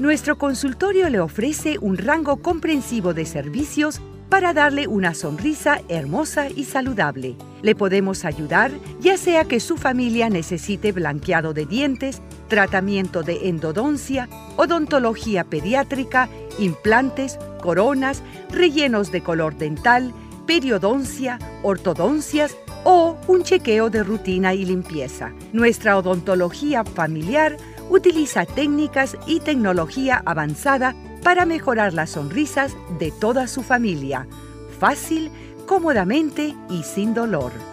Nuestro consultorio le ofrece un rango comprensivo de servicios para darle una sonrisa hermosa y saludable. Le podemos ayudar, ya sea que su familia necesite blanqueado de dientes, tratamiento de endodoncia, odontología pediátrica, implantes, coronas, rellenos de color dental, periodoncia, ortodoncias o un chequeo de rutina y limpieza. Nuestra odontología familiar utiliza técnicas y tecnología avanzada para mejorar las sonrisas de toda su familia, fácil, cómodamente y sin dolor.